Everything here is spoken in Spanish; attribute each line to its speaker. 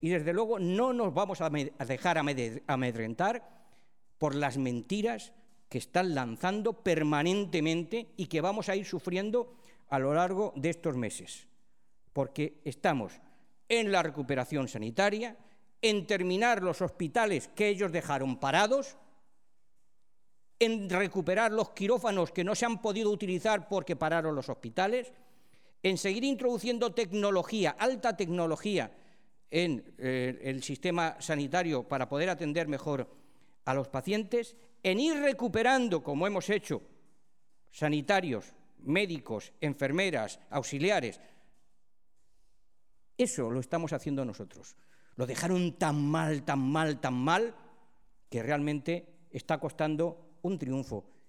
Speaker 1: Y desde luego no nos vamos a dejar amedrentar por las mentiras que están lanzando permanentemente y que vamos a ir sufriendo a lo largo de estos meses, porque estamos en la recuperación sanitaria, en terminar los hospitales que ellos dejaron parados, en recuperar los quirófanos que no se han podido utilizar porque pararon los hospitales, en seguir introduciendo tecnología, alta tecnología, en el sistema sanitario para poder atender mejor a los pacientes, en ir recuperando, como hemos hecho, sanitarios, médicos, enfermeras, auxiliares. Eso lo estamos haciendo nosotros. Lo dejaron tan mal, que realmente está costando un triunfo